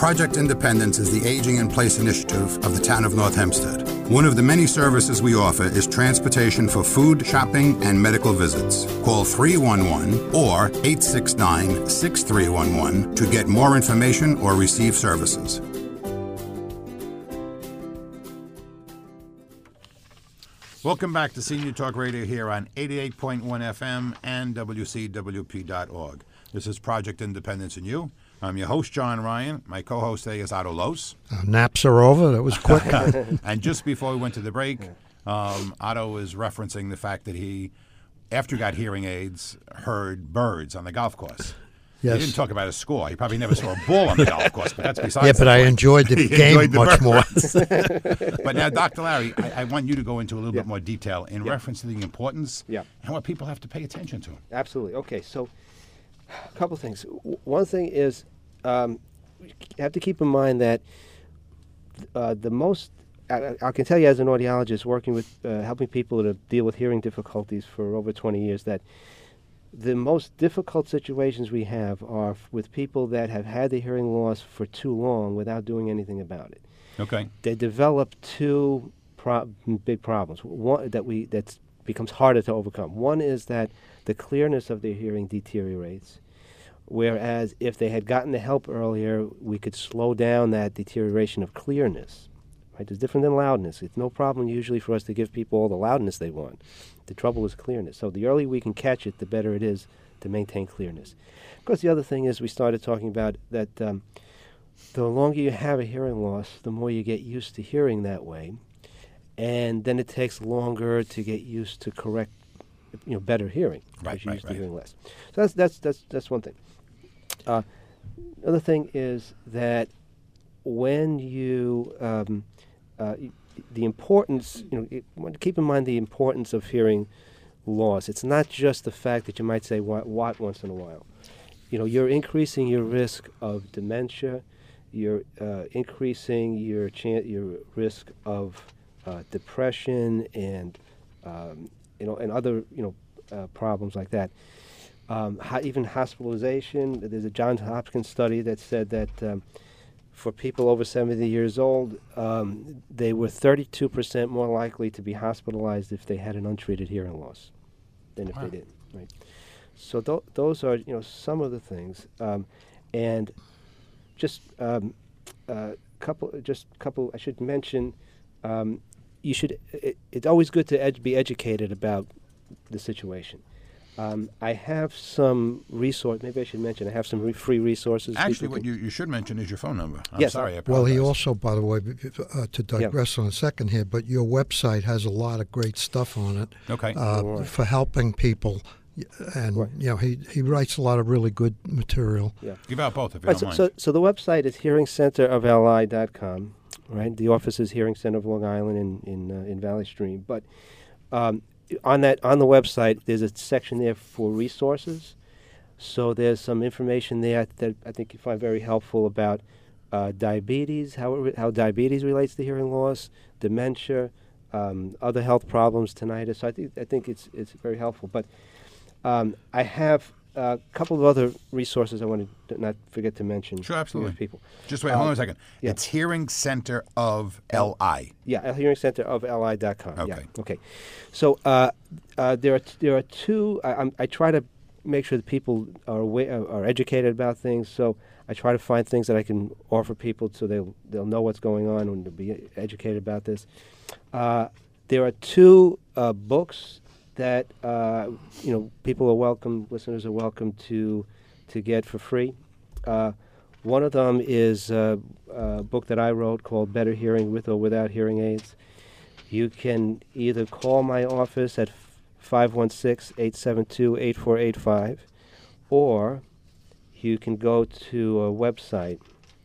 Project Independence is the Aging in Place initiative of the town of North Hempstead. One of the many services we offer is transportation for food, shopping, and medical visits. Call 311 or 869-6311 to get more information or receive services. Welcome back to Senior Talk Radio here on 88.1 FM and WCWP.org. This is Project Independence and You. I'm your host, John Ryan. My co-host today is Otto Los. Naps are over. That was quick. And just before we went to the break, Otto was referencing the fact that he, after he got hearing aids, heard birds on the golf course. Yes. He didn't talk about his score. He probably never saw a ball on the golf course, but that's besides the point. I enjoyed the game much more. But now, Dr. Larry, I want you to go into a little bit more detail in reference to the importance and what people have to pay attention to. Absolutely. Okay, so a couple things. One thing is you have to keep in mind that the most, I can tell you as an audiologist working with helping people to deal with hearing difficulties for over 20 years, that the most difficult situations we have are with people that have had the hearing loss for too long without doing anything about it. Okay. They develop two big problems. One that becomes harder to overcome. One is that the clearness of their hearing deteriorates, whereas if they had gotten the help earlier, we could slow down that deterioration of clearness. Right? It's different than loudness. It's no problem usually for us to give people all the loudness they want. The trouble is clearness. So the earlier we can catch it, the better it is to maintain clearness. Of course, the other thing is we started talking about that the longer you have a hearing loss, the more you get used to hearing that way, and then it takes longer to get used to correct, better hearing. Right, you're used to hearing less. So that's one thing. Another thing is that when you the importance, keep in mind the importance of hearing loss. It's not just the fact that you might say what once in a while. You're increasing your risk of dementia. You're increasing your risk of depression and and other problems like that. Even hospitalization. There's a Johns Hopkins study that said that for people over 70 years old, they were 32% more likely to be hospitalized if they had an untreated hearing loss than if they didn't. Right. So those are some of the things, and just couple. I should mention. It's always good to be educated about the situation. I have some resource. Maybe I should mention I have some free resources. Actually, what you should mention is your phone number. I'm yes, sorry. I well, he also, by the way, to digress on a second here, but your website has a lot of great stuff on it. Okay. For helping people, and he writes a lot of really good material. Yeah. Give out both if you don't mind. So the website is hearingcenterofli.com. Right. The office is Hearing Center of Long Island in Valley Stream, but. On the website, there's a section there for resources. So there's some information there that I think you find very helpful about diabetes, how diabetes relates to hearing loss, dementia, other health problems, tinnitus. So I think it's very helpful. But I have a couple of other resources I want to not forget to mention. Sure, absolutely. To people. Just wait, hold on a second. Yeah. It's Hearing Center of LI. Yeah, hearingcenterofli.com. Okay. Yeah. Okay. So there are two. I try to make sure that people are educated about things. So I try to find things that I can offer people so they'll know what's going on and they'll be educated about this. There are two books that people are welcome, listeners are welcome to get for free. One of them is a book that I wrote called Better Hearing with or Without Hearing Aids. You can either call my office at 516-872-8485, or you can go to a website,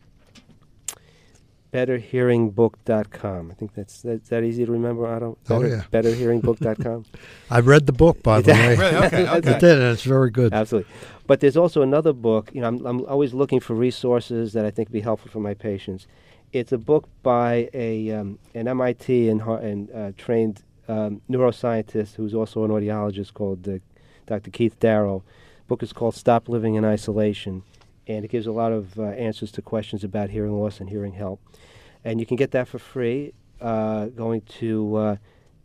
betterhearingbook.com. I think that's that easy to remember, Otto? Betterhearingbook.com. I read the book, by the way. Really? Okay. I did, and it's very good. Absolutely. But there's also another book. I'm always looking for resources that I think would be helpful for my patients. It's a book by an MIT and trained neuroscientist who's also an audiologist called Dr. Keith Darrow. The book is called Stop Living in Isolation. and it gives a lot of answers to questions about hearing loss and hearing help. And you can get that for free going to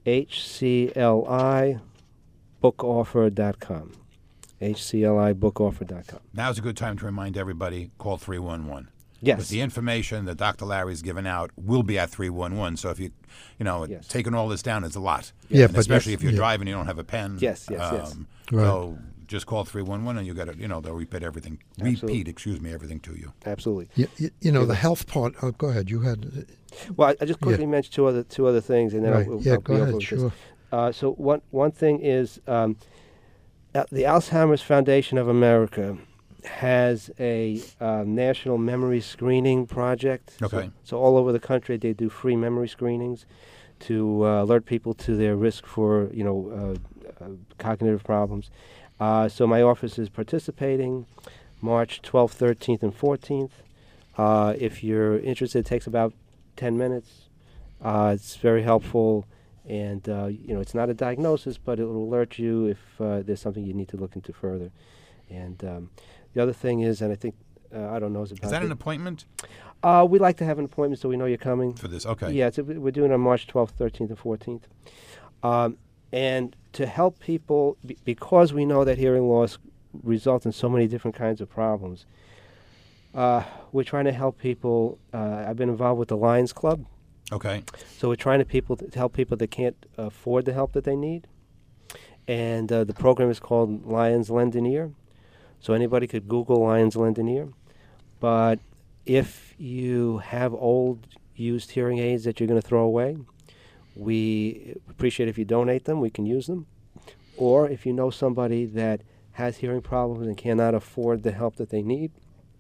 hcliboooffer.com. hcliboooffer.com. Now's a good time to remind everybody, call 311. Yes. But the information that Dr. Larry's given out will be at 311. So if Yes. taking all this down is a lot. Yeah, And but especially if you're yeah. driving, you don't have a pen. Yes. Right. So just call 311 and you got to, they'll repeat everything. Absolutely. Everything to you. Absolutely. The health part. Oh, go ahead. You had. Well, I just quickly mentioned two other things, and then Right. I'll Yeah, be go over ahead. with Sure. this. So one thing is the Alzheimer's Foundation of America has a national memory screening project. Okay. So all over the country they do free memory screenings to alert people to their risk for cognitive problems. So my office is participating March 12th, 13th, and 14th. If you're interested, it takes about 10 minutes. It's very helpful, and it's not a diagnosis, but it will alert you if there's something you need to look into further. And the other thing is, and I think I don't know is about. Is that an appointment we like to have an appointment so we know you're coming. for this? Okay. Yeah, we're doing it on March 12th, 13th, and 14th. And to help people, because we know that hearing loss results in so many different kinds of problems, we're trying to help people. I've been involved with the Lions Club. Okay. So we're trying to help people that can't afford the help that they need. And the program is called Lions Lend an Ear. So anybody could Google Lions Lend an Ear. But if you have old used hearing aids that you're going to throw away, we appreciate if you donate them. We can use them. Or if you know somebody that has hearing problems and cannot afford the help that they need,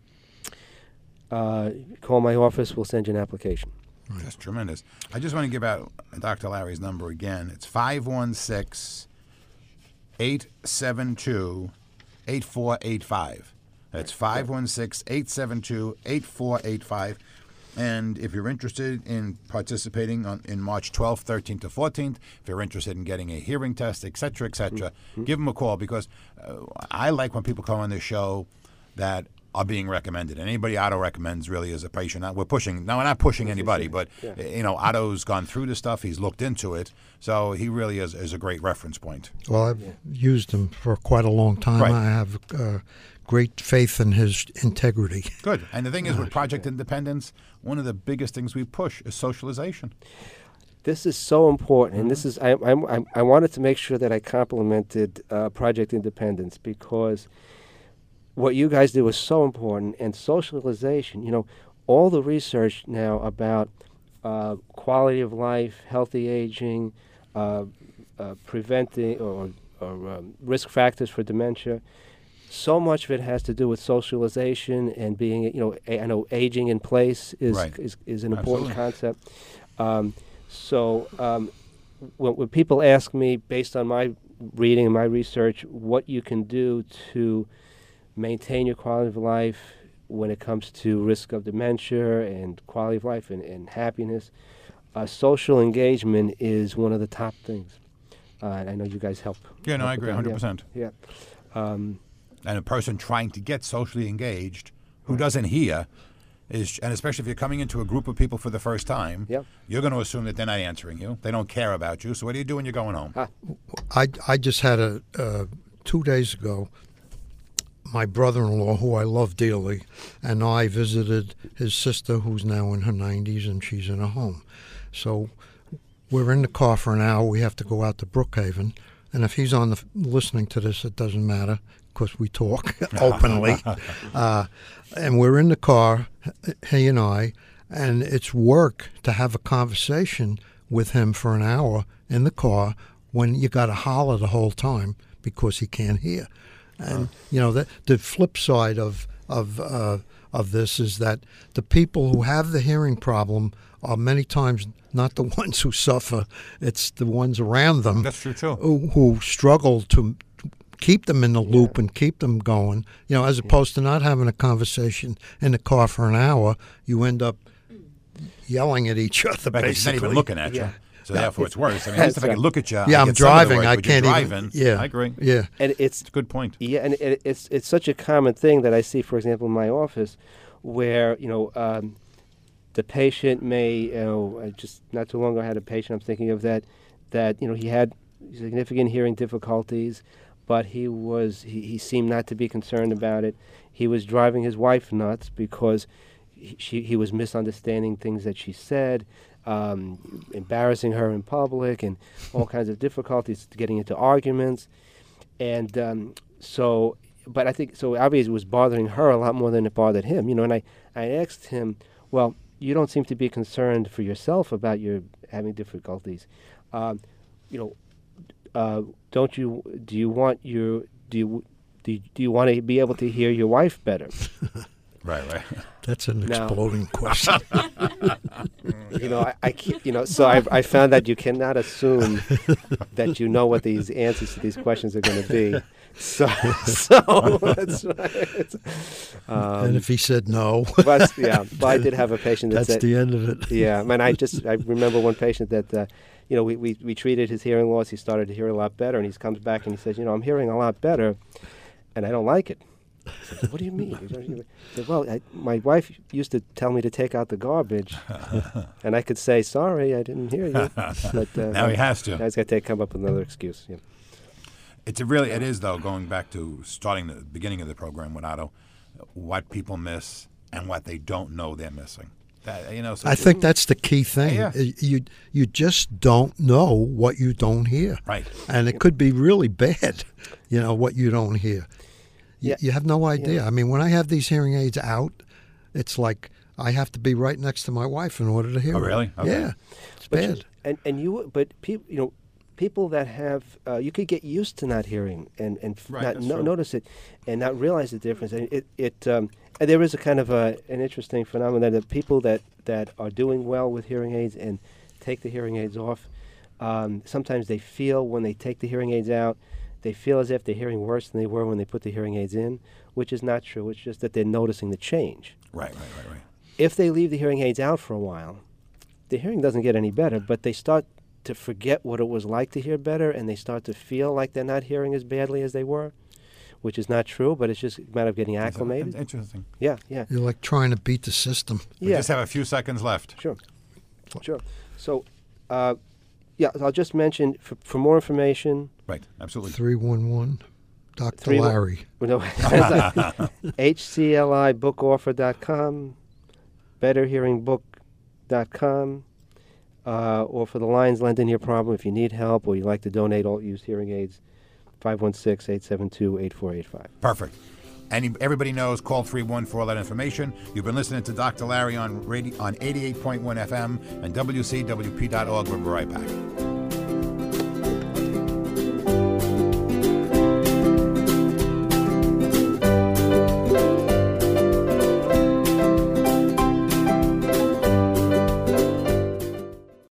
call my office. We'll send you an application. That's tremendous. I just want to give out Dr. Larry's number again. It's 516-872-8485. That's 516-872-8485. And if you're interested in participating in March 12th, 13th, to 14th, if you're interested in getting a hearing test, et cetera, give them a call, because I like when people come on this show that are being recommended. Anybody Otto recommends really is a patient. We're not pushing anybody, but Otto's gone through this stuff. He's looked into it, so he really is a great reference point. Well, I've used him for quite a long time. Right. I have great faith in his integrity. Good. And the thing is, with Project Independence, one of the biggest things we push is socialization. This is so important, and this is I wanted to make sure that I complimented Project Independence, because what you guys do is so important. And socialization, all the research now about quality of life, healthy aging, preventing or risk factors for dementia, so much of it has to do with socialization and being, I know aging in place is an important concept. When people ask me, based on my reading and my research, what you can do to maintain your quality of life when it comes to risk of dementia and quality of life and happiness, social engagement is one of the top things. And I know you guys help. Yeah, no, I agree 100%. Yeah. And a person trying to get socially engaged who doesn't hear and especially if you're coming into a group of people for the first time, you're going to assume that they're not answering you. They don't care about you. So what do you do when you're going home? I just had 2 days ago, my brother-in-law, who I love dearly, and I visited his sister, who's now in her 90s, and she's in a home. So we're in the car for an hour. We have to go out to Brookhaven. And if he's listening to this, it doesn't matter, because we talk openly. And we're in the car, he and I, and it's work to have a conversation with him for an hour in the car when you got to holler the whole time because he can't hear. And the flip side of this is that the people who have the hearing problem are many times not the ones who suffer; it's the ones around them. That's true too. Who struggle to keep them in the loop and keep them going. As opposed to not having a conversation in the car for an hour, you end up yelling at each other. Right, basically, not even looking at you. so therefore it's worse. I mean, at least if I can look at you, Yeah, I I'm get some of the driving. words, I but you're can't even. driving. Yeah, I agree. Yeah. And it's It's a good point. yeah, and it's such a common thing that I see, for example, in my office, where the patient may, I just not too long ago I had a patient I'm thinking of that he had significant hearing difficulties, but he seemed not to be concerned about it. He was driving his wife nuts because he was misunderstanding things that she said, embarrassing her in public, and all kinds of difficulties getting into arguments, and but I think so. Obviously, it was bothering her a lot more than it bothered him. And I asked him, well, you don't seem to be concerned for yourself about your having difficulties. Don't you? Do you want to be able to hear your wife better? Right. That's an Now- exploding question. So I found that you cannot assume that you know what these answers to these questions are going to be. So that's right. And if he said no, But I did have a patient that that's said, the end of it. yeah, man. I remember one patient that we treated his hearing loss. He started to hear a lot better, and he comes back and he says, I'm hearing a lot better, and I don't like it. I said, what do you mean? He said, well, my wife used to tell me to take out the garbage, and I could say, sorry, I didn't hear you. But Now he has to. Now he's got to come up with another excuse. Yeah. It is, though, going back to starting the beginning of the program with Otto, what people miss and what they don't know they're missing. So I think that's the key thing. Yeah. You just don't know what you don't hear. Right. And it could be really bad, what you don't hear. Yeah. You have no idea. Yeah. I mean, when I have these hearing aids out, it's like I have to be right next to my wife in order to hear Oh, it. really? Okay. Yeah. It's bad. People that have you could get used to not hearing and Right, not that's true. notice it and not realize the difference. And and there is a kind of an interesting phenomenon that people that are doing well with hearing aids and take the hearing aids off, sometimes they feel when they take the hearing aids out, they feel as if they're hearing worse than they were when they put the hearing aids in, which is not true. It's just that they're noticing the change. Right. If they leave the hearing aids out for a while, the hearing doesn't get any better, but they start to forget what it was like to hear better, and they start to feel like they're not hearing as badly as they were, which is not true, but it's just a matter of getting acclimated. Interesting. Yeah. You're like trying to beat the system. We just have a few seconds left. Sure. So, I'll just mention, for more information, Right, absolutely. 311 Dr. Three- Larry. HCLIbookoffer.com, betterhearingbook.com, or for the Lions Lend in Your Problem, if you need help or you'd like to donate all used hearing aids, 516-872-8485. Perfect. Everybody knows, call 314 for all that information. You've been listening to Dr. Larry on 88.1 FM and WCWP.org. We'll be right back.